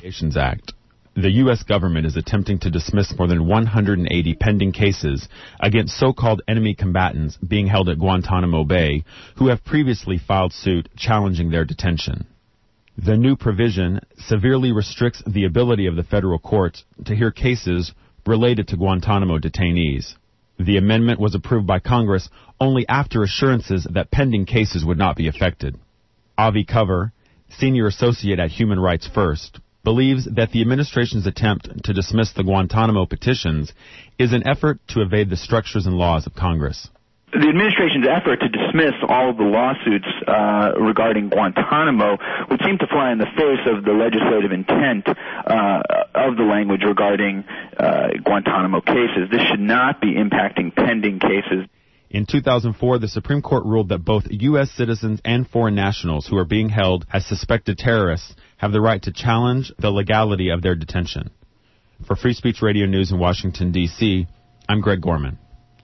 Act. The U.S. government is attempting to dismiss more than 180 pending cases against so-called enemy combatants being held at Guantanamo Bay who have previously filed suit challenging their detention. The new provision severely restricts the ability of the federal courts to hear cases related to Guantanamo detainees. The amendment was approved by Congress only after assurances that pending cases would not be affected. Avi Cover, senior associate at Human Rights First, believes that the administration's attempt to dismiss the Guantanamo petitions is an effort to evade the structures and laws of Congress. The administration's effort to dismiss all of the lawsuits regarding Guantanamo would seem to fly in the face of the legislative intent of the language regarding Guantanamo cases. This should not be impacting pending cases. In 2004, the Supreme Court ruled that both U.S. citizens and foreign nationals who are being held as suspected terrorists have the right to challenge the legality of their detention. For Free Speech Radio News in Washington, D.C., I'm Greg Gorman.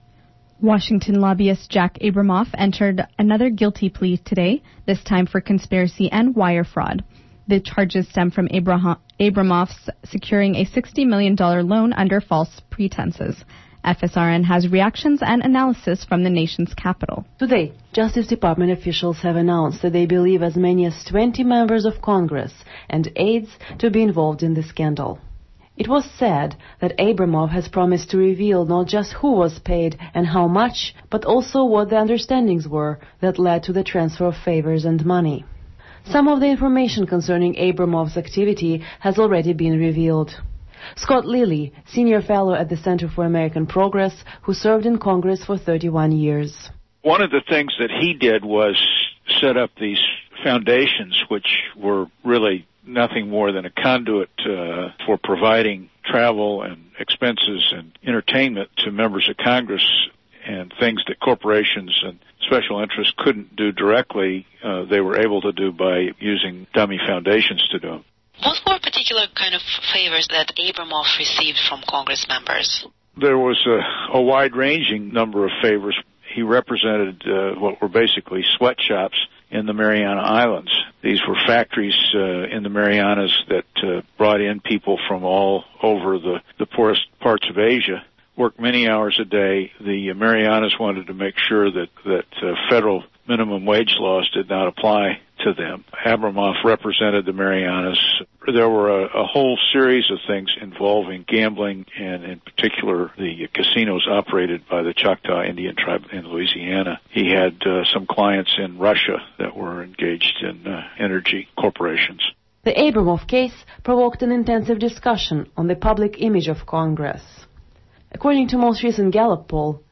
Washington lobbyist Jack Abramoff entered another guilty plea today, this time for conspiracy and wire fraud. The charges stem from Abramoff's securing a $60 million loan under false pretenses. FSRN has reactions and analysis from the nation's capital. Today, Justice Department officials have announced that they believe as many as 20 members of Congress and aides to be involved in the scandal. It was said that Abramoff has promised to reveal not just who was paid and how much, but also what the understandings were that led to the transfer of favors and money. Some of the information concerning Abramoff's activity has already been revealed. Scott Lilly, senior fellow at the Center for American Progress, who served in Congress for 31 years. One of the things that he did was set up these foundations, which were really nothing more than a conduit for providing travel and expenses and entertainment to members of Congress, and things that corporations and special interests couldn't do directly, they were able to do by using dummy foundations to do them. What were particular kind of favors that Abramoff received from Congress members? There was a wide-ranging number of favors. He represented what were basically sweatshops in the Mariana Islands. These were factories in the Marianas that brought in people from all over the poorest parts of Asia, worked many hours a day. The Marianas wanted to make sure that federal minimum wage laws did not apply to them. Abramoff represented the Marianas. There were a whole series of things involving gambling, and in particular the casinos operated by the Choctaw Indian tribe in Louisiana. He had some clients in Russia that were engaged in energy corporations. The Abramoff case provoked an intensive discussion on the public image of Congress. According to most recent Gallup poll,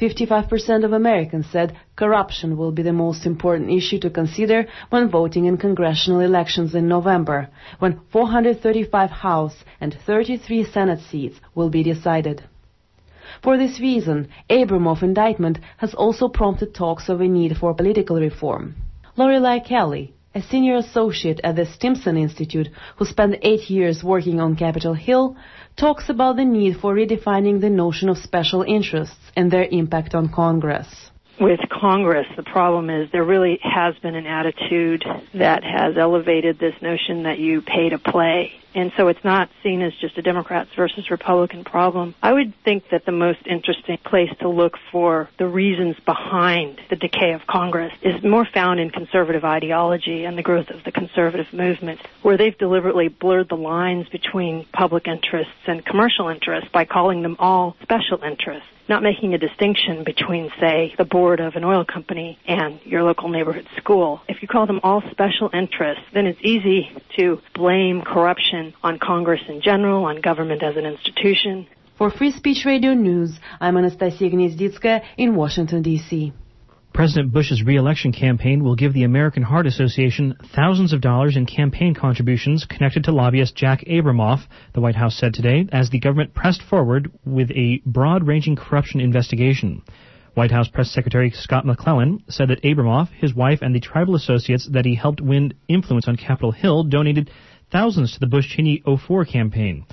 55% of Americans said corruption will be the most important issue to consider when voting in congressional elections in November, when 435 House and 33 Senate seats will be decided. For this reason, Abramoff indictment has also prompted talks of a need for political reform. Lorelei Kelly, a senior associate at the Stimson Institute who spent 8 years working on Capitol Hill, talks about the need for redefining the notion of special interests and their impact on Congress. With Congress, the problem is there really has been an attitude that has elevated this notion that you pay to play. And so it's not seen as just a Democrats versus Republican problem. I would think that the most interesting place to look for the reasons behind the decay of Congress is more found in conservative ideology and the growth of the conservative movement, where they've deliberately blurred the lines between public interests and commercial interests by calling them all special interests, not making a distinction between, say, the board of an oil company and your local neighborhood school. If you call them all special interests, then it's easy to blame corruption on Congress in general, on government as an institution. For Free Speech Radio News, I'm Anastasia Gnezditskaya in Washington, D.C. President Bush's re-election campaign will give the American Heart Association thousands of dollars in campaign contributions connected to lobbyist Jack Abramoff, the White House said today, as the government pressed forward with a broad-ranging corruption investigation. White House Press Secretary Scott McClellan said that Abramoff, his wife, and the tribal associates that he helped win influence on Capitol Hill donated thousands to the Bush-Cheney 04 campaign.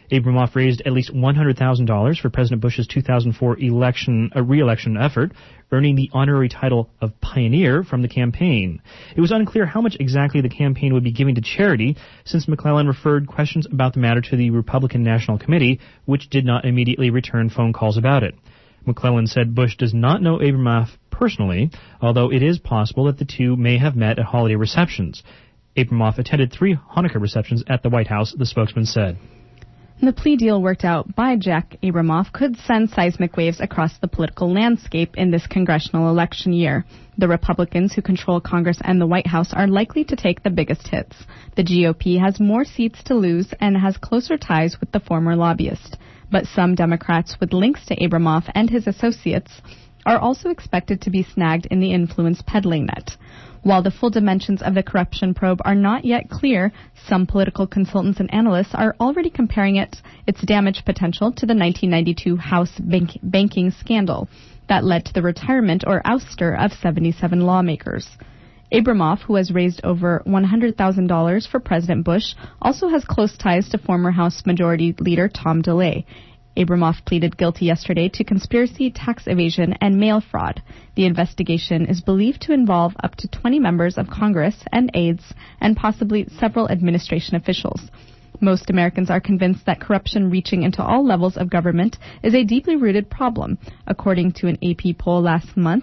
Abramoff raised at least $100,000 for President Bush's 2004 re-election effort, earning the honorary title of Pioneer from the campaign. It was unclear how much exactly the campaign would be giving to charity, since McClellan referred questions about the matter to the Republican National Committee, which did not immediately return phone calls about it. McClellan said Bush does not know Abramoff personally, although it is possible that the two may have met at holiday receptions. Abramoff attended 3 Hanukkah receptions at the White House, the spokesman said. The plea deal worked out by Jack Abramoff could send seismic waves across the political landscape in this congressional election year. The Republicans who control Congress and the White House are likely to take the biggest hits. The GOP has more seats to lose and has closer ties with the former lobbyist. But some Democrats with links to Abramoff and his associates are also expected to be snagged in the influence peddling net. While the full dimensions of the corruption probe are not yet clear, some political consultants and analysts are already comparing its damage potential to the 1992 House banking scandal that led to the retirement or ouster of 77 lawmakers. Abramoff, who has raised over $100,000 for President Bush, also has close ties to former House Majority Leader Tom DeLay. Abramoff pleaded guilty yesterday to conspiracy, tax evasion, and mail fraud. The investigation is believed to involve up to 20 members of Congress and aides, and possibly several administration officials. Most Americans are convinced that corruption reaching into all levels of government is a deeply rooted problem. According to an AP poll last month,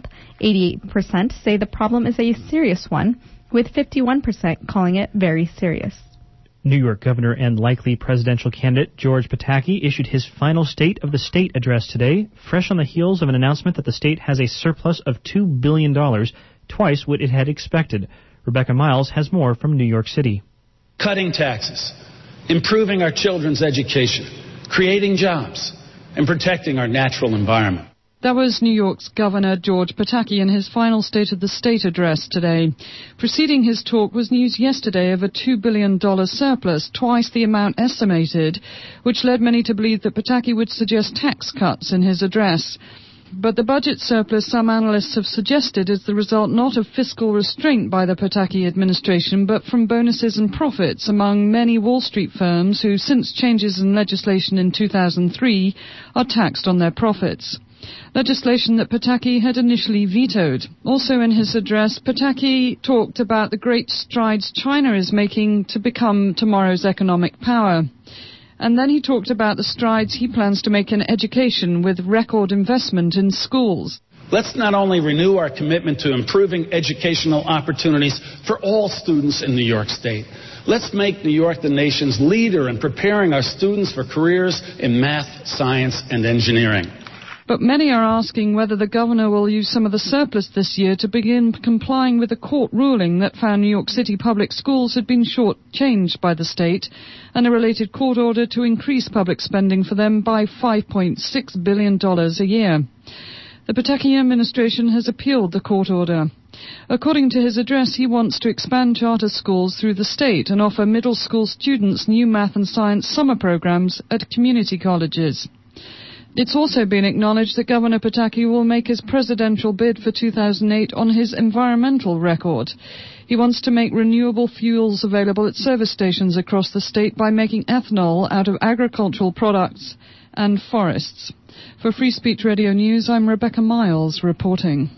88% say the problem is a serious one, with 51% calling it very serious. New York Governor and likely presidential candidate George Pataki issued his final State of the State address today, fresh on the heels of an announcement that the state has a surplus of $2 billion, twice what it had expected. Rebecca Miles has more from New York City. Cutting taxes, improving our children's education, creating jobs, and protecting our natural environment. That was New York's Governor George Pataki in his final State of the State address today. Preceding his talk was news yesterday of a $2 billion surplus, twice the amount estimated, which led many to believe that Pataki would suggest tax cuts in his address. But the budget surplus, some analysts have suggested, is the result not of fiscal restraint by the Pataki administration, but from bonuses and profits among many Wall Street firms who, since changes in legislation in 2003, are taxed on their profits. Legislation that Pataki had initially vetoed. Also in his address, Pataki talked about the great strides China is making to become tomorrow's economic power. And then he talked about the strides he plans to make in education with record investment in schools. Let's not only renew our commitment to improving educational opportunities for all students in New York State. Let's make New York the nation's leader in preparing our students for careers in math, science, and engineering. But many are asking whether the governor will use some of the surplus this year to begin complying with a court ruling that found New York City public schools had been shortchanged by the state, and a related court order to increase public spending for them by $5.6 billion a year. The Pataki administration has appealed the court order. According to his address, he wants to expand charter schools through the state and offer middle school students new math and science summer programs at community colleges. It's also been acknowledged that Governor Pataki will make his presidential bid for 2008 on his environmental record. He wants to make renewable fuels available at service stations across the state by making ethanol out of agricultural products and forests. For Free Speech Radio News, I'm Rebecca Miles reporting.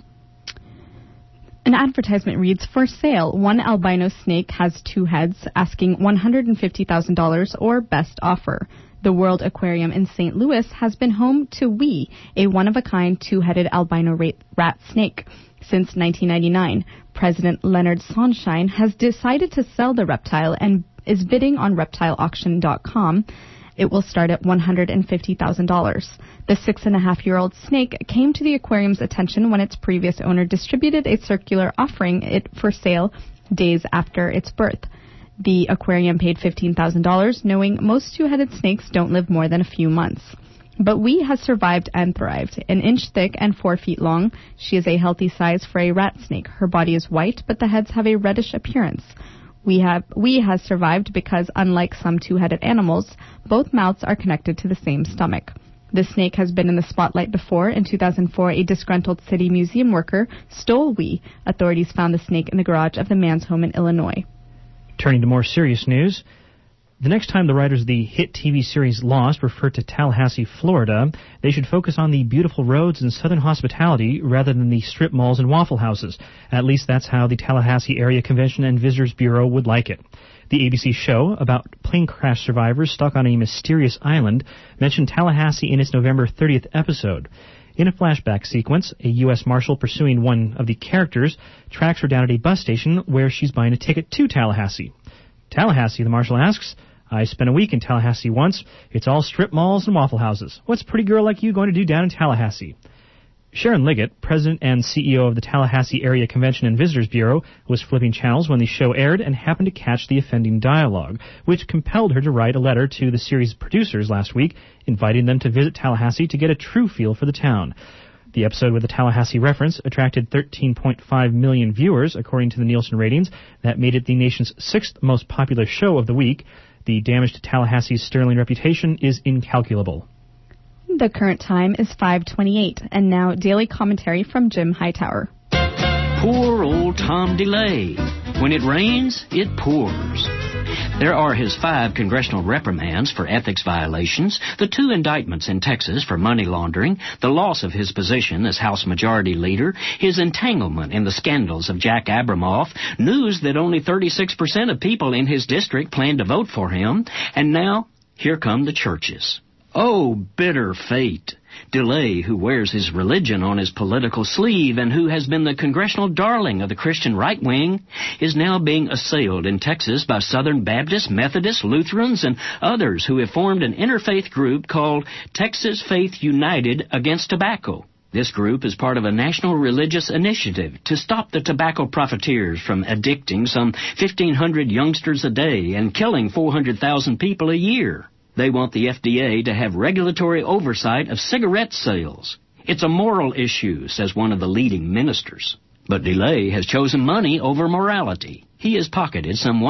An advertisement reads, "For sale, one albino snake has 2 heads, asking $150,000 or best offer." The World Aquarium in St. Louis has been home to Wee, a one-of-a-kind 2-headed albino rat snake. Since 1999, President Leonard Sunshine has decided to sell the reptile and is bidding on reptileauction.com. It will start at $150,000. The 6.5-year-old snake came to the aquarium's attention when its previous owner distributed a circular offering it for sale days after its birth. The aquarium paid $15,000, knowing most 2-headed snakes don't live more than a few months. But Wee has survived and thrived. 1 inch thick and 4 feet long, she is a healthy size for a rat snake. Her body is white, but the heads have a reddish appearance. Wee has survived because, unlike some 2-headed animals, both mouths are connected to the same stomach. The snake has been in the spotlight before. In 2004, a disgruntled city museum worker stole Wee. Authorities found the snake in the garage of the man's home in Illinois. Turning to more serious news, The next time the writers of the hit TV series Lost refer to Tallahassee, Florida, they should focus on the beautiful roads and southern hospitality rather than the strip malls and waffle houses. At least that's how the Tallahassee Area Convention and Visitors Bureau would like it. The ABC show about plane crash survivors stuck on a mysterious island mentioned Tallahassee in its November 30th episode. In a flashback sequence, a U.S. Marshal pursuing one of the characters tracks her down at a bus station where she's buying a ticket to Tallahassee. Tallahassee, the Marshal asks, I spent a week in Tallahassee once. It's all strip malls and waffle houses. What's a pretty girl like you going to do down in Tallahassee? Sharon Liggett, president and CEO of the Tallahassee Area Convention and Visitors Bureau, was flipping channels when the show aired and happened to catch the offending dialogue, which compelled her to write a letter to the series producers last week, inviting them to visit Tallahassee to get a true feel for the town. The episode with the Tallahassee reference attracted 13.5 million viewers, according to the Nielsen ratings. That made it the nation's 6th most popular show of the week. The damage to Tallahassee's sterling reputation is incalculable. The current time is 5:28, and now daily commentary from Jim Hightower. Poor old Tom DeLay. When it rains, it pours. There are his 5 congressional reprimands for ethics violations, the 2 indictments in Texas for money laundering, the loss of his position as House Majority Leader, his entanglement in the scandals of Jack Abramoff, news that only 36% of people in his district plan to vote for him, and now, here come the churches. Oh, bitter fate. DeLay, who wears his religion on his political sleeve and who has been the congressional darling of the Christian right wing, is now being assailed in Texas by Southern Baptists, Methodists, Lutherans, and others who have formed an interfaith group called Texas Faith United Against Tobacco. This group is part of a national religious initiative to stop the tobacco profiteers from addicting some 1,500 youngsters a day and killing 400,000 people a year. They want the FDA to have regulatory oversight of cigarette sales. It's a moral issue, says one of the leading ministers. But DeLay has chosen money over morality. He has pocketed some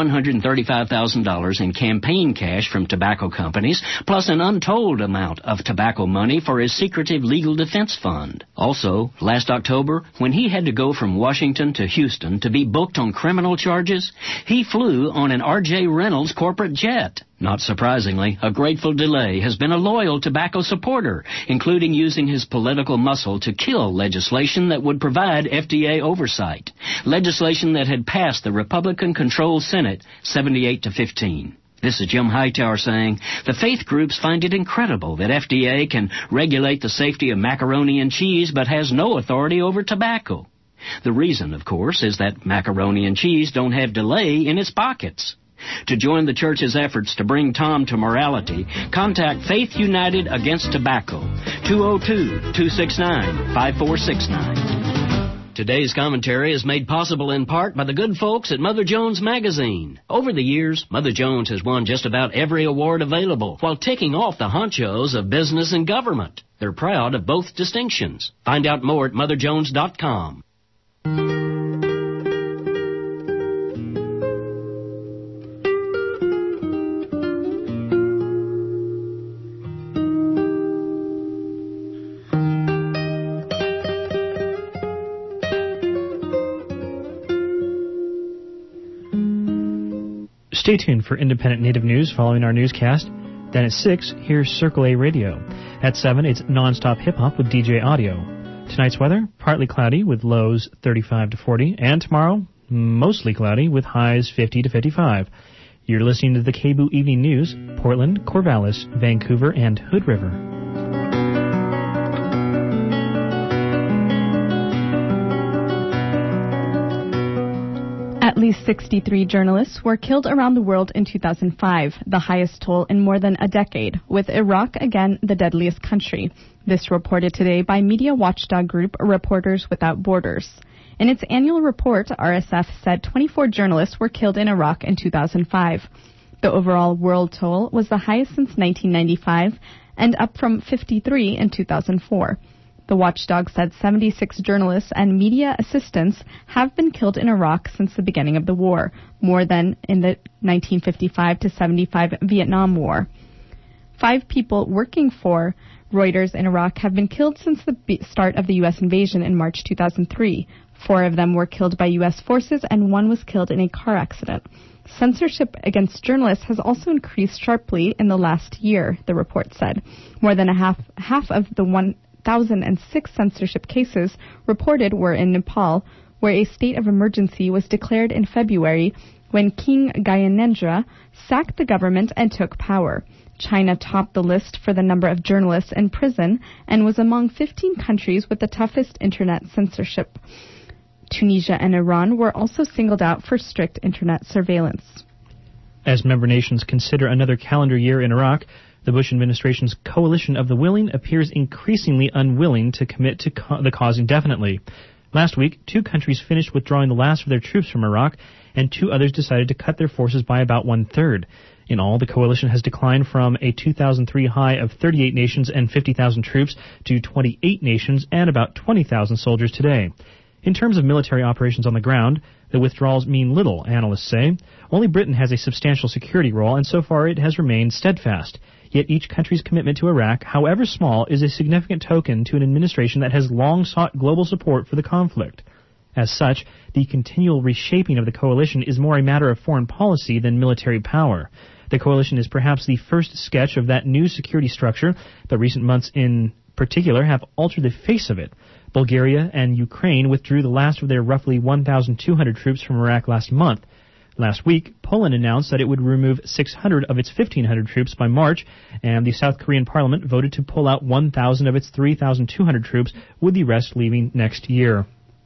$135,000 in campaign cash from tobacco companies, plus an untold amount of tobacco money for his secretive legal defense fund. Also, last October, when he had to go from Washington to Houston to be booked on criminal charges, he flew on an R.J. Reynolds corporate jet. Not surprisingly, a grateful DeLay has been a loyal tobacco supporter, including using his political muscle to kill legislation that would provide FDA oversight. Legislation that had passed the Republican-controlled Senate 78-15. This is Jim Hightower saying, the faith groups find it incredible that FDA can regulate the safety of macaroni and cheese but has no authority over tobacco. The reason, of course, is that macaroni and cheese don't have DeLay in its pockets. To join the church's efforts to bring Tom to morality, contact Faith United Against Tobacco, 202-269-5469. Today's commentary is made possible in part by the good folks at Mother Jones Magazine. Over the years, Mother Jones has won just about every award available while ticking off the honchos of business and government. They're proud of both distinctions. Find out more at motherjones.com. Stay tuned for independent Native news following our newscast. Then at 6, here's Circle A Radio. At 7, it's non-stop hip-hop with DJ Audio. Tonight's weather, partly cloudy with lows 35 to 40. And tomorrow, mostly cloudy with highs 50 to 55. You're listening to the KBOO Evening News, Portland, Corvallis, Vancouver, and Hood River. At least 63 journalists were killed around the world in 2005, the highest toll in more than a decade, with Iraq again the deadliest country. This reported today by media watchdog group Reporters Without Borders. In its annual report, RSF said 24 journalists were killed in Iraq in 2005. The overall world toll was the highest since 1995 and up from 53 in 2004. The watchdog said 76 journalists and media assistants have been killed in Iraq since the beginning of the war, more than in the 1955 to 75 Vietnam War. 5 people working for Reuters in Iraq have been killed since the start of the U.S. invasion in March 2003. 4 of them were killed by U.S. forces and 1 was killed in a car accident. Censorship against journalists has also increased sharply in the last year, the report said. More than half of the 1,006 censorship cases reported were in Nepal, where a state of emergency was declared in February when King Gyanendra sacked the government and took power. China topped the list for the number of journalists in prison and was among 15 countries with the toughest internet censorship. Tunisia and Iran were also singled out for strict internet surveillance. As member nations consider another calendar year in Iraq, the Bush administration's coalition of the willing appears increasingly unwilling to commit to the cause indefinitely. Last week, 2 countries finished withdrawing the last of their troops from Iraq, and 2 others decided to cut their forces by about 1/3. In all, the coalition has declined from a 2003 high of 38 nations and 50,000 troops to 28 nations and about 20,000 soldiers today. In terms of military operations on the ground, the withdrawals mean little, analysts say. Only Britain has a substantial security role, and so far it has remained steadfast. Yet each country's commitment to Iraq, however small, is a significant token to an administration that has long sought global support for the conflict. As such, the continual reshaping of the coalition is more a matter of foreign policy than military power. The coalition is perhaps the first sketch of that new security structure, but recent months in particular have altered the face of it. Bulgaria and Ukraine withdrew the last of their roughly 1,200 troops from Iraq last month. Last week, Poland announced that it would remove 600 of its 1,500 troops by March, and the South Korean parliament voted to pull out 1,000 of its 3,200 troops, with the rest leaving next year.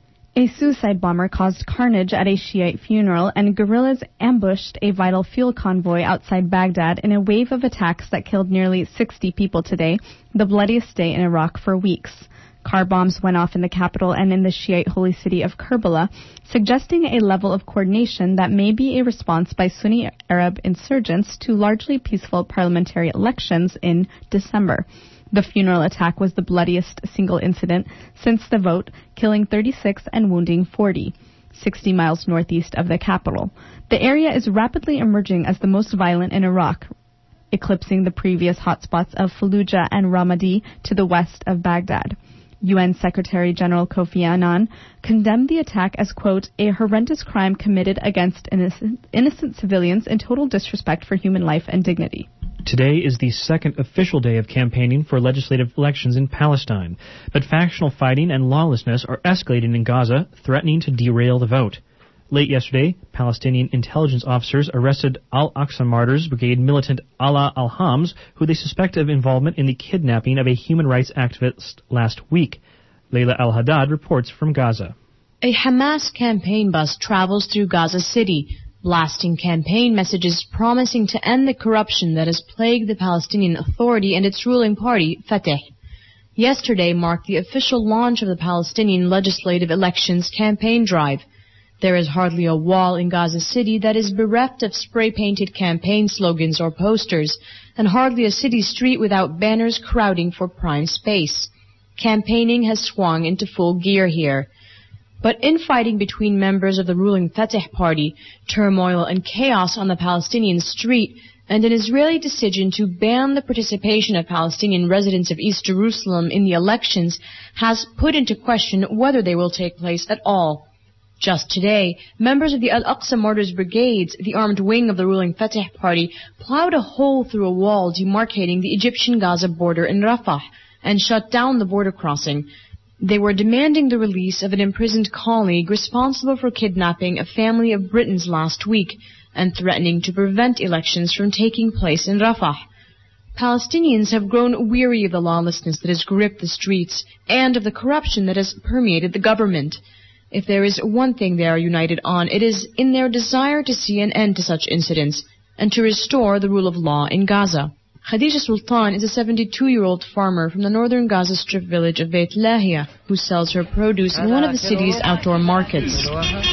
A suicide bomber caused carnage at a Shiite funeral, and guerrillas ambushed a vital fuel convoy outside Baghdad in a wave of attacks that killed nearly 60 people today, the bloodiest day in Iraq for weeks. Car bombs went off in the capital and in the Shiite holy city of Karbala, suggesting a level of coordination that may be a response by Sunni Arab insurgents to largely peaceful parliamentary elections in December. The funeral attack was the bloodiest single incident since the vote, killing 36 and wounding 40, 60 miles northeast of the capital. The area is rapidly emerging as the most violent in Iraq, eclipsing the previous hotspots of Fallujah and Ramadi to the west of Baghdad. UN Secretary General Kofi Annan condemned the attack as, quote, a horrendous crime committed against innocent civilians in total disrespect for human life and dignity. Today is the second official day of campaigning for legislative elections in Palestine, but factional fighting and lawlessness are escalating in Gaza, threatening to derail the vote. Late yesterday, Palestinian intelligence officers arrested Al-Aqsa Martyrs Brigade militant Alaa al-Hams, who they suspect of involvement in the kidnapping of a human rights activist last week. Layla Al-Haddad reports from Gaza. A Hamas campaign bus travels through Gaza City, blasting campaign messages promising to end the corruption that has plagued the Palestinian Authority and its ruling party, Fatah. Yesterday marked the official launch of the Palestinian legislative elections campaign drive. There is hardly a wall in Gaza City that is bereft of spray-painted campaign slogans or posters, and hardly a city street without banners crowding for prime space. Campaigning has swung into full gear here. But infighting between members of the ruling Fatah party, turmoil and chaos on the Palestinian street, and an Israeli decision to ban the participation of Palestinian residents of East Jerusalem in the elections has put into question whether they will take place at all. Just today, members of the Al-Aqsa Martyrs Brigades, the armed wing of the ruling Fatah party, plowed a hole through a wall demarcating the Egyptian-Gaza border in Rafah and shut down the border crossing. They were demanding the release of an imprisoned colleague responsible for kidnapping a family of Britons last week and threatening to prevent elections from taking place in Rafah. Palestinians have grown weary of the lawlessness that has gripped the streets and of the corruption that has permeated the government. If there is one thing they are united on, it is in their desire to see an end to such incidents and to restore the rule of law in Gaza. Khadija Sultan is a 72-year-old farmer from the northern Gaza Strip village of Beit Lahia who sells her produce in one of the city's outdoor markets.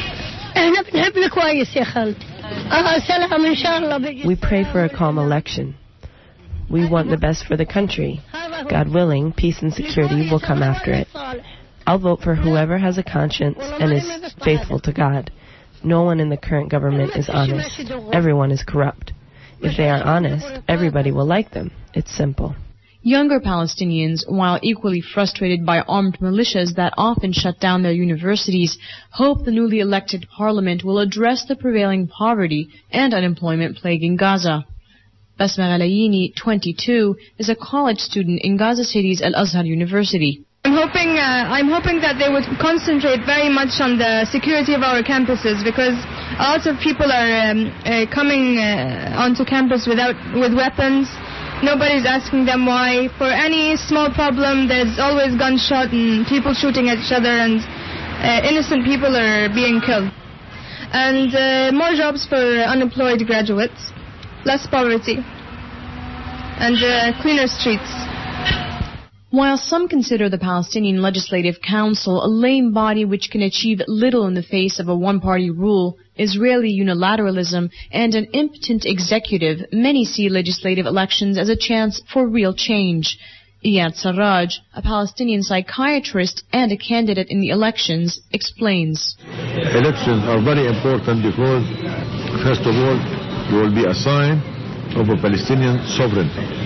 We pray for a calm election. We want the best for the country. God willing, peace and security will come after it. I'll vote for whoever has a conscience and is faithful to God. No one in the current government is honest. Everyone is corrupt. If they are honest, everybody will like them. It's simple. Younger Palestinians, while equally frustrated by armed militias that often shut down their universities, hope the newly elected parliament will address the prevailing poverty and unemployment plaguing Gaza. Basma Ghalayini, 22, is a college student in Gaza City's Al-Azhar University. I'm hoping that they would concentrate very much on the security of our campuses, because lots of people are coming onto campus with weapons. Nobody's asking them why. For any small problem, there's always gunshot and people shooting at each other, and innocent people are being killed. And more jobs for unemployed graduates, less poverty, and cleaner streets. While some consider the Palestinian Legislative Council a lame body which can achieve little in the face of a one-party rule, Israeli unilateralism, and an impotent executive, many see legislative elections as a chance for real change. Iyad Sarraj, a Palestinian psychiatrist and a candidate in the elections, explains. Elections are very important because, first of all, there will be a sign of a Palestinian sovereignty.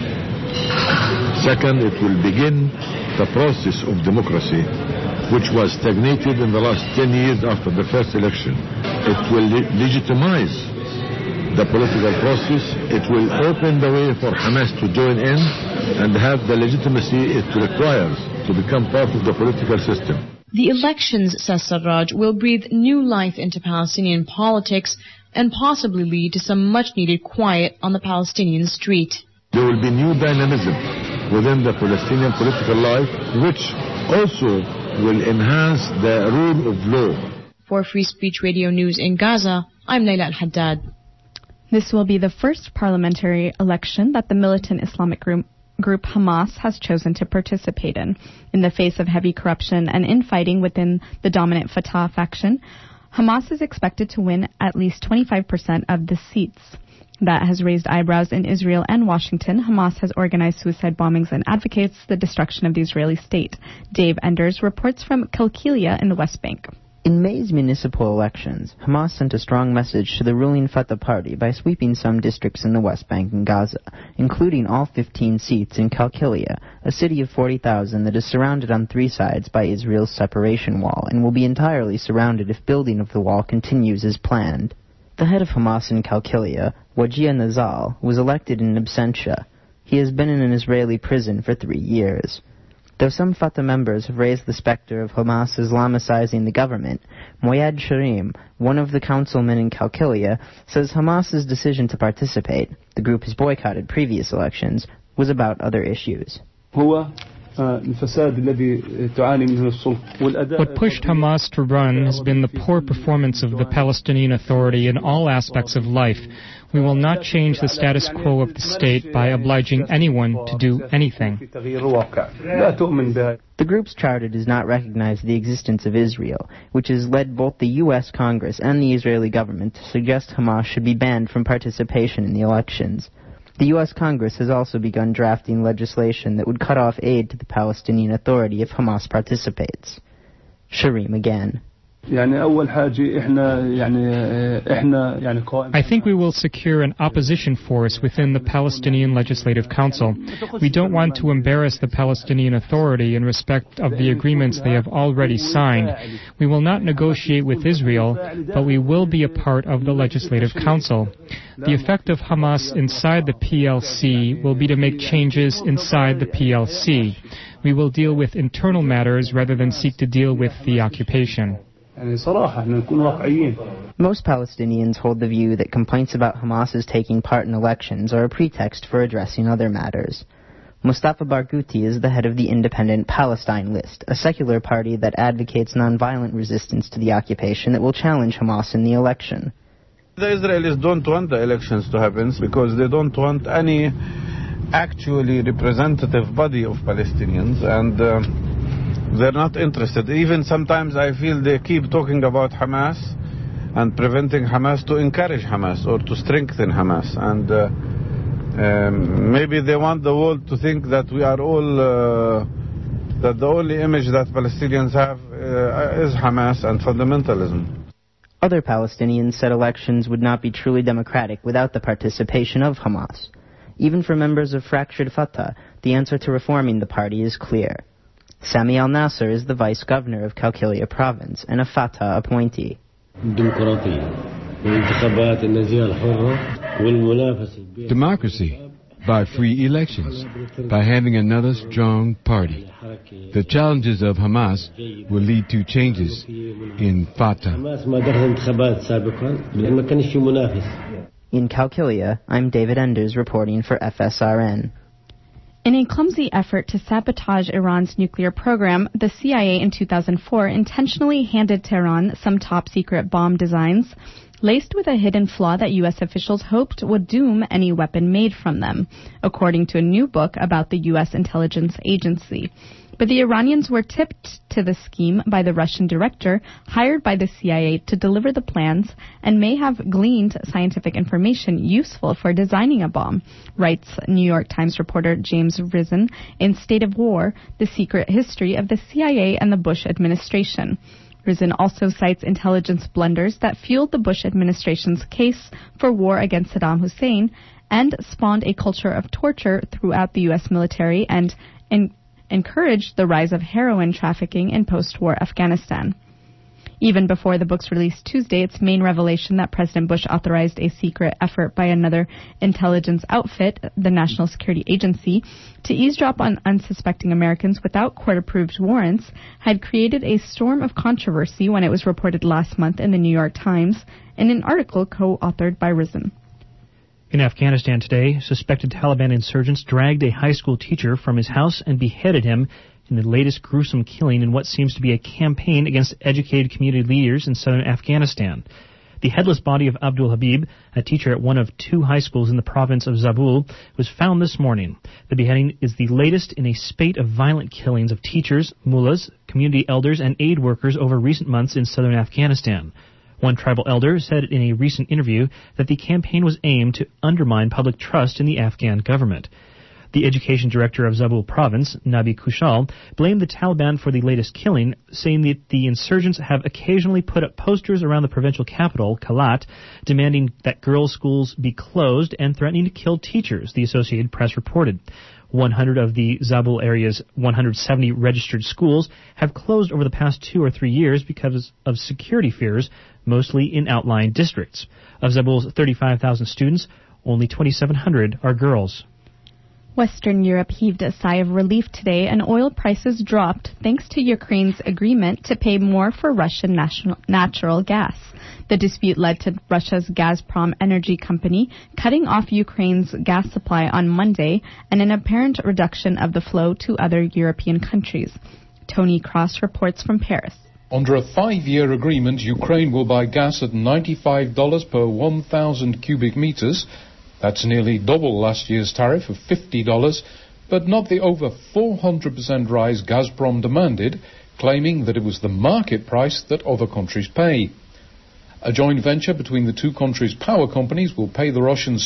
Second, it will begin the process of democracy, which was stagnated in the last 10 years after the first election. It will legitimize the political process. It will open the way for Hamas to join in and have the legitimacy it requires to become part of the political system. The elections, says Sarraj, will breathe new life into Palestinian politics and possibly lead to some much-needed quiet on the Palestinian street. There will be new dynamism within the Palestinian political life, which also will enhance the rule of law. For Free Speech Radio News in Gaza, I'm Layla Al-Haddad. This will be the first parliamentary election that the militant Islamic group Hamas has chosen to participate in the face of heavy corruption and infighting within the dominant Fatah faction. Hamas is expected to win at least 25% of the seats. That has raised eyebrows in Israel and Washington. Hamas has organized suicide bombings and advocates the destruction of the Israeli state. Dave Enders reports from Qalqilia in the West Bank. In May's municipal elections, Hamas sent a strong message to the ruling Fatah party by sweeping some districts in the West Bank and Gaza, including all 15 seats in Qalqilia, a city of 40,000 that is surrounded on three sides by Israel's separation wall and will be entirely surrounded if building of the wall continues as planned. The head of Hamas in Qalqilia, Wajia Nazal, was elected in absentia. He has been in an Israeli prison for 3 years. Though some Fatah members have raised the specter of Hamas Islamicizing the government, Moyad Sharim, one of the councilmen in Qalqilia, says Hamas's decision to participate, the group has boycotted previous elections, was about other issues. What pushed Hamas to run has been the poor performance of the Palestinian Authority in all aspects of life. We will not change the status quo of the state by obliging anyone to do anything. The group's charter does not recognize the existence of Israel, which has led both the U.S. Congress and the Israeli government to suggest Hamas should be banned from participation in the elections. The U.S. Congress has also begun drafting legislation that would cut off aid to the Palestinian Authority if Hamas participates. Sharim again. I think we will secure an opposition force within the Palestinian Legislative Council. We don't want to embarrass the Palestinian Authority in respect of the agreements they have already signed. We will not negotiate with Israel, but we will be a part of the Legislative Council. The effect of Hamas inside the PLC will be to make changes inside the PLC. We will deal with internal matters rather than seek to deal with the occupation. Most Palestinians hold the view that complaints about Hamas's taking part in elections are a pretext for addressing other matters. Mustafa Barghouti is the head of the Independent Palestine List, a secular party that advocates nonviolent resistance to the occupation that will challenge Hamas in the election. The Israelis don't want the elections to happen because they don't want any actually representative body of Palestinians, and they're not interested. Even sometimes I feel they keep talking about Hamas and preventing Hamas to encourage Hamas or to strengthen Hamas. And maybe they want the world to think that we are all, that the only image that Palestinians have is Hamas and fundamentalism. Other Palestinians said elections would not be truly democratic without the participation of Hamas. Even for members of fractured Fatah, the answer to reforming the party is clear. Sami al-Nasser is the vice governor of Qalqilya province and a Fatah appointee. Democracy, by free elections, by having another strong party. The challenges of Hamas will lead to changes in Fatah. In Qalqilya, I'm David Enders reporting for FSRN. In a clumsy effort to sabotage Iran's nuclear program, the CIA in 2004 intentionally handed Tehran some top-secret bomb designs, laced with a hidden flaw that U.S. officials hoped would doom any weapon made from them, according to a new book about the U.S. intelligence agency. But the Iranians were tipped to the scheme by the Russian director hired by the CIA to deliver the plans and may have gleaned scientific information useful for designing a bomb, writes New York Times reporter James Risen in State of War, The Secret History of the CIA and the Bush Administration. Risen also cites intelligence blunders that fueled the Bush administration's case for war against Saddam Hussein and spawned a culture of torture throughout the U.S. military and encouraged the rise of heroin trafficking in post-war Afghanistan. Even before the book's release Tuesday, its main revelation that President Bush authorized a secret effort by another intelligence outfit, the National Security Agency, to eavesdrop on unsuspecting Americans without court-approved warrants, had created a storm of controversy when it was reported last month in the New York Times in an article co-authored by Risen. In Afghanistan today, suspected Taliban insurgents dragged a high school teacher from his house and beheaded him in the latest gruesome killing in what seems to be a campaign against educated community leaders in southern Afghanistan. The headless body of Abdul Habib, a teacher at one of two high schools in the province of Zabul, was found this morning. The beheading is the latest in a spate of violent killings of teachers, mullahs, community elders, and aid workers over recent months in southern Afghanistan. One tribal elder said in a recent interview that the campaign was aimed to undermine public trust in the Afghan government. The education director of Zabul province, Nabi Kushal, blamed the Taliban for the latest killing, saying that the insurgents have occasionally put up posters around the provincial capital, Kalat, demanding that girls' schools be closed and threatening to kill teachers, the Associated Press reported. 100 of the Zabul area's 170 registered schools have closed over the past 2 or 3 years because of security fears, mostly in outlying districts. Of Zabul's 35,000 students, only 2,700 are girls. Western Europe heaved a sigh of relief today, and oil prices dropped thanks to Ukraine's agreement to pay more for Russian natural gas. The dispute led to Russia's Gazprom energy company cutting off Ukraine's gas supply on Monday and an apparent reduction of the flow to other European countries. Tony Cross reports from Paris. Under a 5-year agreement, Ukraine will buy gas at $95 per 1,000 cubic meters. That's nearly double last year's tariff of $50, but not the over 400% rise Gazprom demanded, claiming that it was the market price that other countries pay. A joint venture between the two countries' power companies will pay the Russians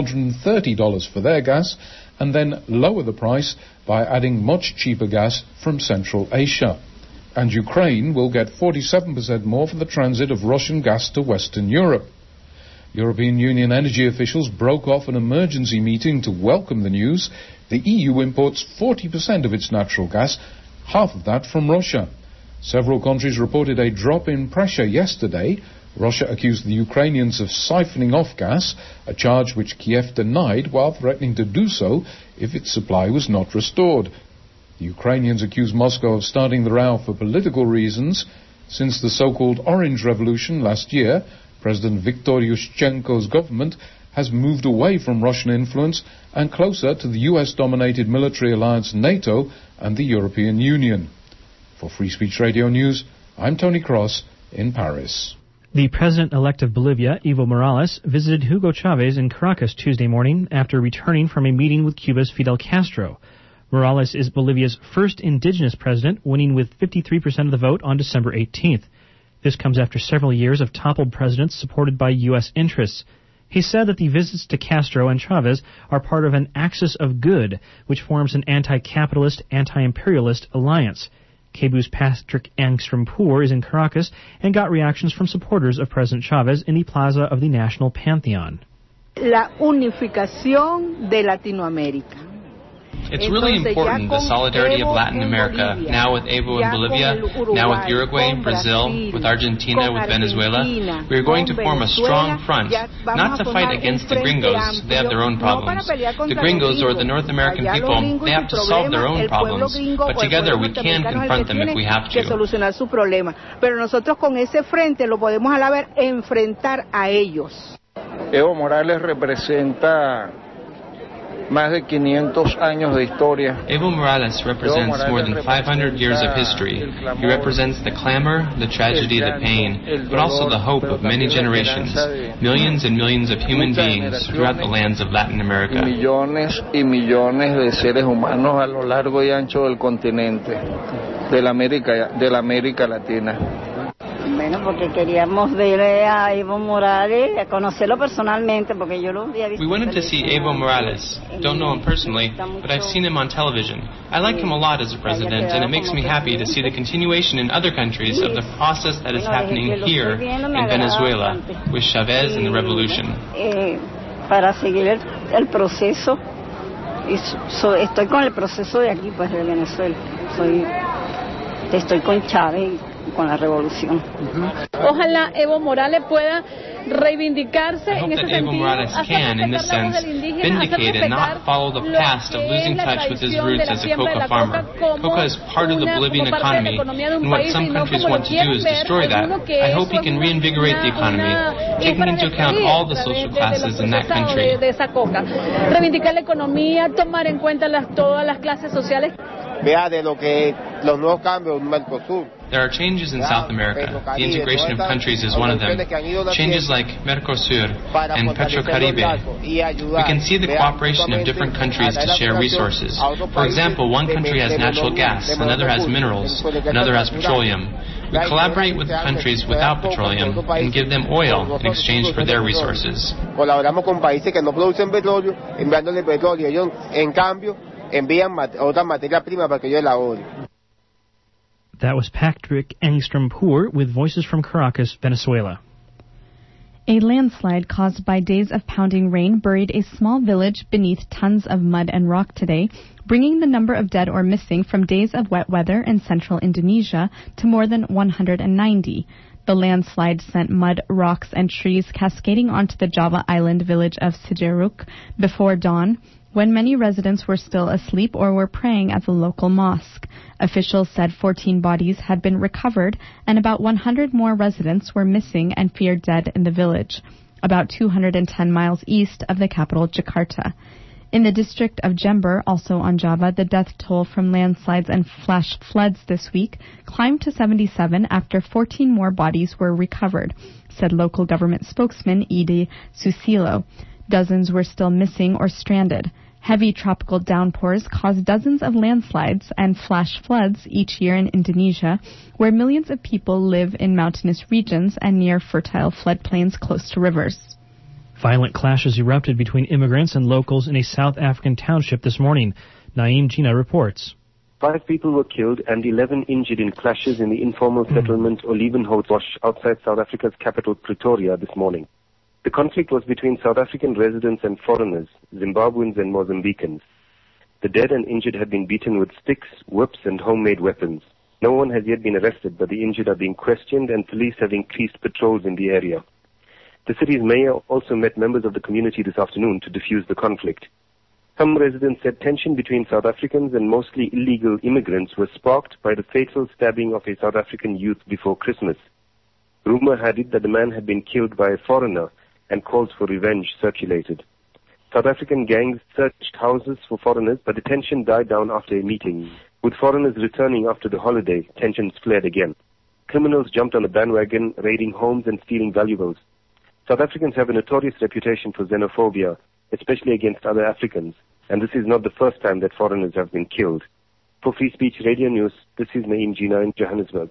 $230 for their gas and then lower the price by adding much cheaper gas from Central Asia. And Ukraine will get 47% more for the transit of Russian gas to Western Europe. European Union energy officials broke off an emergency meeting to welcome the news. The EU imports 40% of its natural gas, half of that from Russia. Several countries reported a drop in pressure yesterday. Russia accused the Ukrainians of siphoning off gas, a charge which Kiev denied while threatening to do so if its supply was not restored. The Ukrainians accuse Moscow of starting the row for political reasons. Since the so-called Orange Revolution last year, President Viktor Yushchenko's government has moved away from Russian influence and closer to the US-dominated military alliance NATO and the European Union. For Free Speech Radio News, I'm Tony Cross in Paris. The president-elect of Bolivia, Evo Morales, visited Hugo Chavez in Caracas Tuesday morning after returning from a meeting with Cuba's Fidel Castro. Morales is Bolivia's first indigenous president, winning with 53% of the vote on December 18th. This comes after several years of toppled presidents supported by U.S. interests. He said that the visits to Castro and Chavez are part of an axis of good, which forms an anti-capitalist, anti-imperialist alliance. KBU's Patrick Angstrom-Poor is in Caracas and got reactions from supporters of President Chavez in the plaza of the National Pantheon. La unificación de Latinoamérica. It's really important, the solidarity of Latin America, now with Evo in Bolivia, now with Uruguay, Brazil, with Argentina, with Venezuela. We are going to form a strong front, not to fight against the gringos, they have their own problems. The gringos, or the North American people, they have to solve their own problems, but together we can confront them if we have to. Pero nosotros con ese frente lo podemos a la vez enfrentar a ellos. Evo Morales representa más de 500 años de historia. Evo Morales represents more than 500 years of history. He represents the clamor, the tragedy, the pain, but also the hope of many generations, millions and millions of human beings throughout the lands of Latin America. Millones y millones de seres humanos a lo largo y ancho del continente, de la América Latina. Bueno, porque queríamos ver a Evo Morales, a conocerlo personalmente, porque yo lo había visto. We wanted to see Evo Morales. Don't know him personally, but I've seen him on television. I like him a lot as a president, and it makes me happy to see the continuation in other countries of the process that is happening here in Venezuela with Chavez and the revolution. Para seguir el proceso, estoy con el proceso de aquí, pues de Venezuela. Estoy con Chávez con la revolución. Ojalá Evo Morales pueda reivindicarse en ese sentido, Evo Morales can, in this sense, vindicate and not follow the past of losing touch with his roots as a coca farmer. Coca is part of the Bolivian economy, and what some countries want to do is destroy that. I hope he can reinvigorate the economy, taking into account all the social classes in that country. Reivindicar la economía, tomar en cuenta todas las clases sociales. Vea de lo que los nuevos cambios en Mercosur. There are changes in South America. The integration of countries is one of them. Changes like Mercosur and Petrocaribe. We can see the cooperation of different countries to share resources. For example, one country has natural gas, another has minerals, another has petroleum. We collaborate with countries without petroleum and give them oil in exchange for their resources. Colaboramos con países que no producen petróleo, enviándole petróleo. Ellos, en cambio, envían otra materia prima para que ellos elaboren. That was Patrick Engstrom-Poor with voices from Caracas, Venezuela. A landslide caused by days of pounding rain buried a small village beneath tons of mud and rock today, bringing the number of dead or missing from days of wet weather in central Indonesia to more than 190. The landslide sent mud, rocks, and trees cascading onto the Java Island village of Sijeruk before dawn, when many residents were still asleep or were praying at the local mosque. Officials said 14 bodies had been recovered and about 100 more residents were missing and feared dead in the village, about 210 miles east of the capital, Jakarta. In the district of Jember, also on Java, the death toll from landslides and flash floods this week climbed to 77 after 14 more bodies were recovered, said local government spokesman Ide Susilo. Dozens were still missing or stranded. Heavy tropical downpours cause dozens of landslides and flash floods each year in Indonesia, where millions of people live in mountainous regions and near fertile floodplains close to rivers. Violent clashes erupted between immigrants and locals in a South African township this morning. Naeem Gina reports. 5 people were killed and 11 injured in clashes in the informal settlement Olivenhoutbosch outside South Africa's capital Pretoria this morning. The conflict was between South African residents and foreigners, Zimbabweans and Mozambicans. The dead and injured had been beaten with sticks, whips, and homemade weapons. No one has yet been arrested, but the injured are being questioned and police have increased patrols in the area. The city's mayor also met members of the community this afternoon to defuse the conflict. Some residents said tension between South Africans and mostly illegal immigrants was sparked by the fatal stabbing of a South African youth before Christmas. Rumor had it that the man had been killed by a foreigner, and calls for revenge circulated. South African gangs searched houses for foreigners, but the tension died down after a meeting. With foreigners returning after the holiday, tensions flared again. Criminals jumped on the bandwagon, raiding homes and stealing valuables. South Africans have a notorious reputation for xenophobia, especially against other Africans, and this is not the first time that foreigners have been killed. For Free Speech Radio News, this is Naeem Gina in Johannesburg.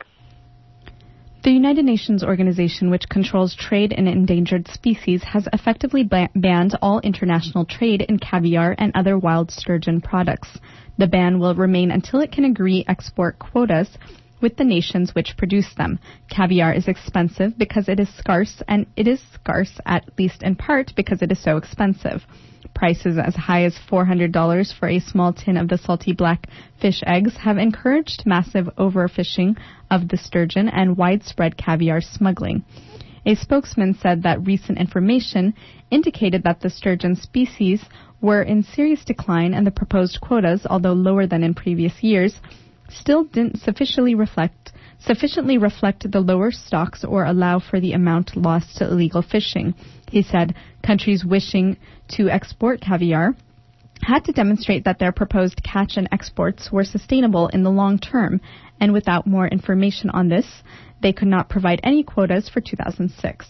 The United Nations organization, which controls trade in endangered species, has effectively banned all international trade in caviar and other wild sturgeon products. The ban will remain until it can agree export quotas with the nations which produce them. Caviar is expensive because it is scarce, and it is scarce at least in part because it is so expensive. Prices as high as $400 for a small tin of the salty black fish eggs have encouraged massive overfishing of the sturgeon and widespread caviar smuggling. A spokesman said that recent information indicated that the sturgeon species were in serious decline, and the proposed quotas, although lower than in previous years, still didn't sufficiently reflect the lower stocks or allow for the amount lost to illegal fishing. He said countries wishing to export caviar had to demonstrate that their proposed catch and exports were sustainable in the long term, and without more information on this, they could not provide any quotas for 2006.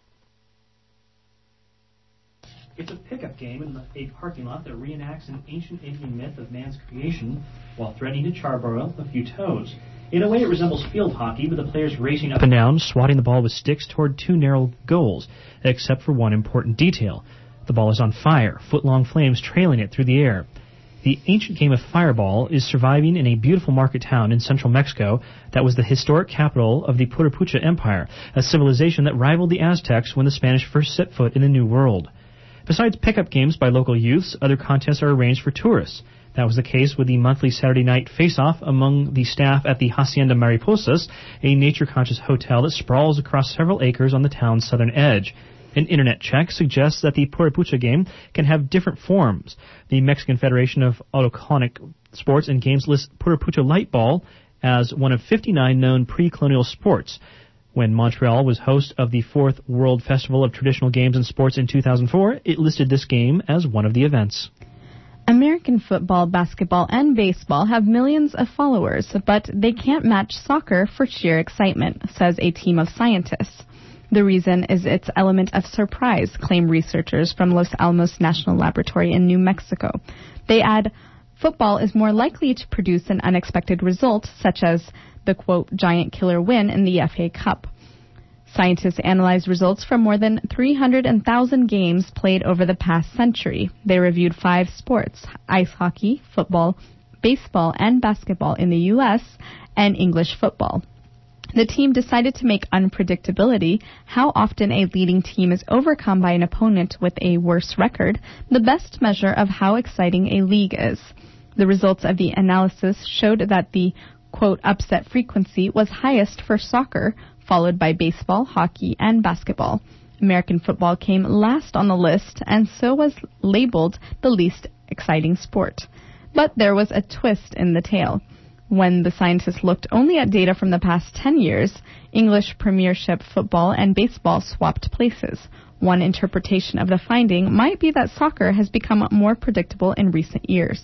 It's a pickup game in a parking lot that reenacts an ancient Indian myth of man's creation while threatening to charborough a few toes. In a way, it resembles field hockey, with the players racing up and down, swatting the ball with sticks toward two narrow goals, except for one important detail. The ball is on fire, foot-long flames trailing it through the air. The ancient game of fireball is surviving in a beautiful market town in central Mexico that was the historic capital of the Purepucha Empire, a civilization that rivaled the Aztecs when the Spanish first set foot in the New World. Besides pickup games by local youths, other contests are arranged for tourists. That was the case with the monthly Saturday night face-off among the staff at the Hacienda Mariposas, a nature-conscious hotel that sprawls across several acres on the town's southern edge. An internet check suggests that the Purepucha game can have different forms. The Mexican Federation of Autoclonic Sports and Games lists Purepucha Light Ball as one of 59 known pre-colonial sports. When Montreal was host of the 4th World Festival of Traditional Games and Sports in 2004, it listed this game as one of the events. American football, basketball, and baseball have millions of followers, but they can't match soccer for sheer excitement, says a team of scientists. The reason is its element of surprise, claim researchers from Los Alamos National Laboratory in New Mexico. They add, football is more likely to produce an unexpected result, such as the, quote, giant killer win in the FA Cup. Scientists analyzed results from more than 300,000 games played over the past century. They reviewed 5 sports: ice hockey, football, baseball, and basketball in the U.S., and English football. The team decided to make unpredictability, how often a leading team is overcome by an opponent with a worse record, the best measure of how exciting a league is. The results of the analysis showed that the, quote, upset frequency was highest for soccer, followed by baseball, hockey, and basketball. American football came last on the list, and so was labeled the least exciting sport. But there was a twist in the tale. When the scientists looked only at data from the past 10 years, English Premiership football and baseball swapped places. One interpretation of the finding might be that soccer has become more predictable in recent years.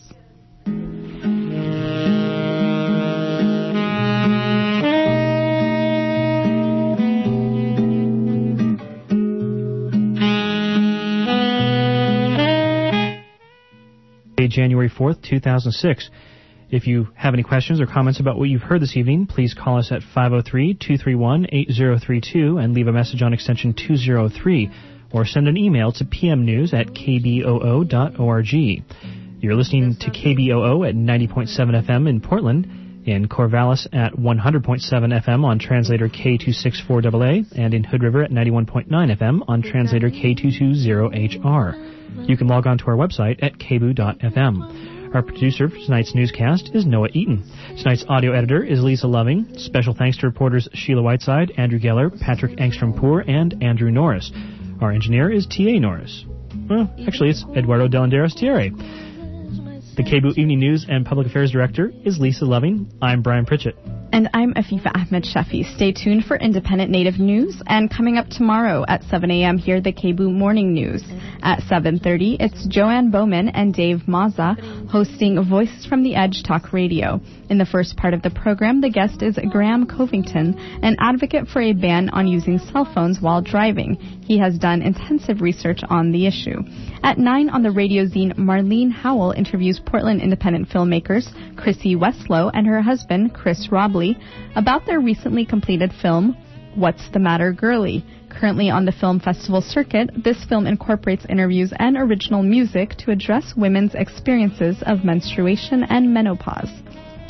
January 4th, 2006. If you have any questions or comments about what you've heard this evening, please call us at 503-231-8032 and leave a message on extension 203, or send an email to pmnews@kboo.org. You're listening to KBOO at 90.7 FM in Portland, in Corvallis at 100.7 FM on translator K264AA, and in Hood River at 91.9 FM on translator K220HR. You can log on to our website at kboo.fm. Our producer for tonight's newscast is Noah Eaton. Tonight's audio editor is Lisa Loving. Special thanks to reporters Sheila Whiteside, Andrew Geller, Patrick Angstrom-Poor, and Andrew Norris. Our engineer is T.A. Norris. Well, actually, it's Eduardo Delanderos Thierry. The KBOO Evening News and Public Affairs Director is Lisa Loving. I'm Brian Pritchett. And I'm Afifa Ahmed Shafi. Stay tuned for independent native news. And coming up tomorrow at 7 a.m., hear the KBOO Morning News. At 7:30, it's Joanne Bowman and Dave Mazza hosting Voices from the Edge Talk Radio. In the first part of the program, the guest is Graham Covington, an advocate for a ban on using cell phones while driving. He has done intensive research on the issue. At 9 on the radio zine, Marlene Howell interviews Portland independent filmmakers Chrissy Westlow and her husband, Chris Robley, about their recently completed film, What's the Matter, Girlie? Currently on the film festival circuit, this film incorporates interviews and original music to address women's experiences of menstruation and menopause.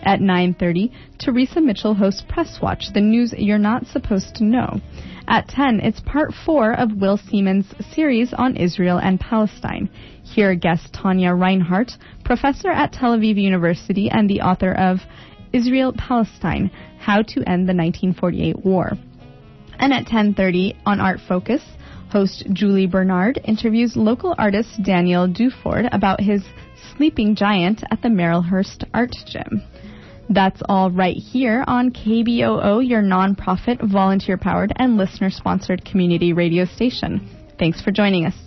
At 9:30, Teresa Mitchell hosts Press Watch, the news you're not supposed to know. At 10, it's part 4 of Will Seaman's series on Israel and Palestine. Here, guest Tanya Reinhardt, professor at Tel Aviv University and the author of Israel-Palestine, How to End the 1948 War. And at 10:30, on Art Focus, host Julie Bernard interviews local artist Daniel Duford about his sleeping giant at the Marylhurst Art Gym. That's all right here on KBOO, your nonprofit, volunteer-powered, and listener-sponsored community radio station. Thanks for joining us.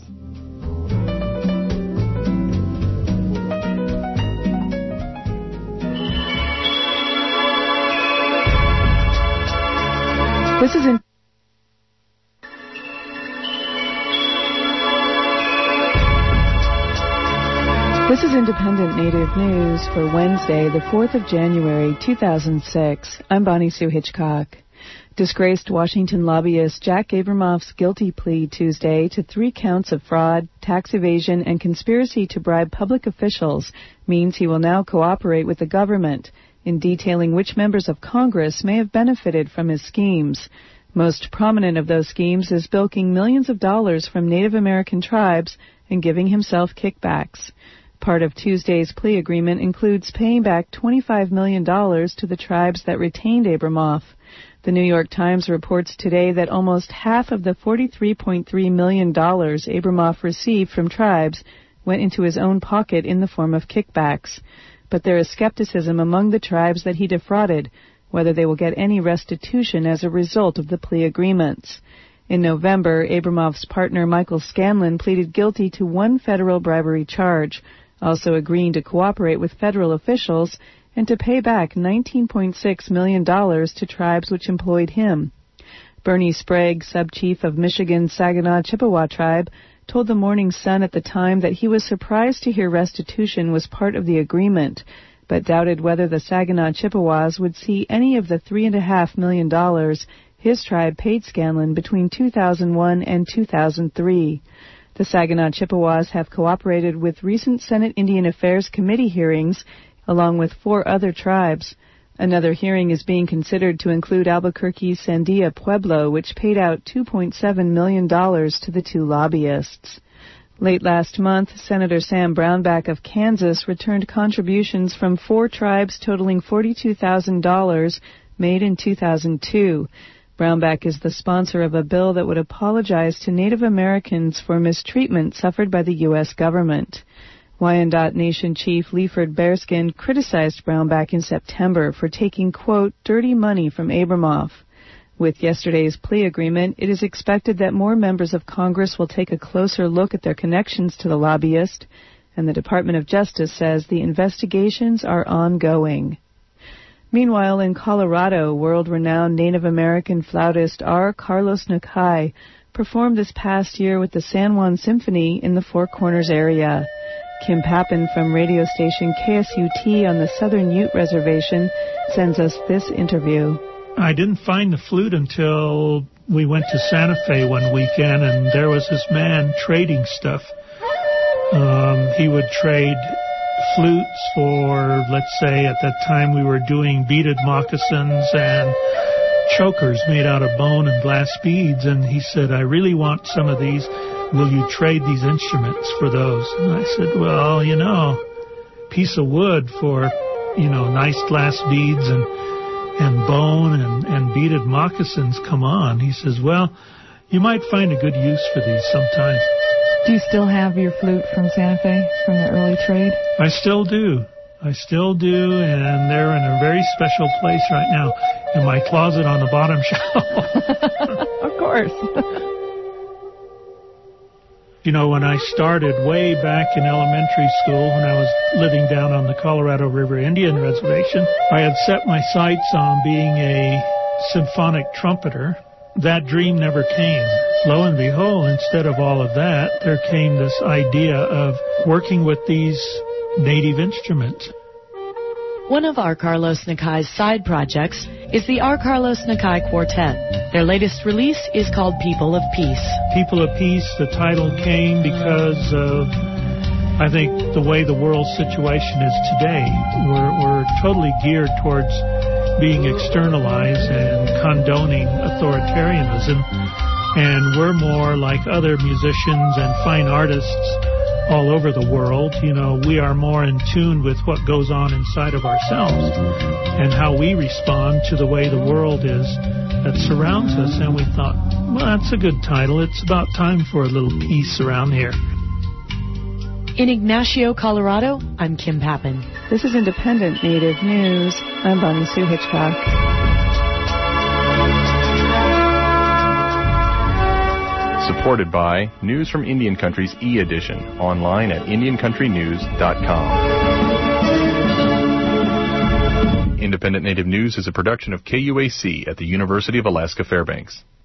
This is Independent Native News for Wednesday, the 4th of January, 2006. I'm Bonnie Sue Hitchcock. Disgraced Washington lobbyist Jack Abramoff's guilty plea Tuesday to 3 counts of fraud, tax evasion, and conspiracy to bribe public officials means he will now cooperate with the government in detailing which members of Congress may have benefited from his schemes. Most prominent of those schemes is bilking millions of dollars from Native American tribes and giving himself kickbacks. Part of Tuesday's plea agreement includes paying back $25 million to the tribes that retained Abramoff. The New York Times reports today that almost half of the $43.3 million Abramoff received from tribes went into his own pocket in the form of kickbacks. But there is skepticism among the tribes that he defrauded, whether they will get any restitution as a result of the plea agreements. In November, Abramoff's partner Michael Scanlon pleaded guilty to 1 federal bribery charge, also agreeing to cooperate with federal officials and to pay back $19.6 million to tribes which employed him. Bernie Sprague, sub-chief of Michigan's Saginaw Chippewa tribe, told the Morning Sun at the time that he was surprised to hear restitution was part of the agreement, but doubted whether the Saginaw Chippewas would see any of the $3.5 million his tribe paid Scanlon between 2001 and 2003. The Saginaw Chippewas have cooperated with recent Senate Indian Affairs Committee hearings, along with 4 other tribes. Another hearing is being considered to include Albuquerque's Sandia Pueblo, which paid out $2.7 million to the 2 lobbyists. Late last month, Senator Sam Brownback of Kansas returned contributions from 4 tribes totaling $42,000 made in 2002. Brownback is the sponsor of a bill that would apologize to Native Americans for mistreatment suffered by the U.S. government. Wyandot Nation Chief Leiford Bearskin criticized Brownback in September for taking, quote, dirty money from Abramoff. With yesterday's plea agreement, it is expected that more members of Congress will take a closer look at their connections to the lobbyist, and the Department of Justice says the investigations are ongoing. Meanwhile, in Colorado, world-renowned Native American flautist R. Carlos Nakai performed this past year with the San Juan Symphony in the Four Corners area. Kim Pappen from radio station KSUT on the Southern Ute Reservation sends us this interview. I didn't find the flute until we went to Santa Fe one weekend, and there was this man trading stuff. He would trade flutes for, let's say, at that time we were doing beaded moccasins and chokers made out of bone and glass beads, and he said, I really want some of these. Will you trade these instruments for those? And I said, well, piece of wood for, nice glass beads and bone and beaded moccasins, come on. He says, well, you might find a good use for these sometime. Do you still have your flute from Santa Fe, from the early trade? I still do, and they're in a very special place right now, in my closet on the bottom shelf. Of course. When I started way back in elementary school, when I was living down on the Colorado River Indian Reservation, I had set my sights on being a symphonic trumpeter. That dream never came. Lo and behold, instead of all of that, there came this idea of working with these native instruments. One of R. Carlos Nakai's side projects is the R. Carlos Nakai Quartet. Their latest release is called People of Peace. People of Peace, the title came because of I think the way the world situation is today, we're totally geared towards being externalized and condoning authoritarianism, and we're more like other musicians and fine artists all over the world. You know, we are more in tune with what goes on inside of ourselves and how we respond to the way the world is that surrounds us. And we thought, well, that's a good title. It's about time for a little peace around here. In Ignacio, Colorado, I'm Kim Pappen. This is Independent Native News. I'm Bonnie Sue Hitchcock. Supported by News from Indian Country's e-edition, online at indiancountrynews.com. Independent Native News is a production of KUAC at the University of Alaska Fairbanks.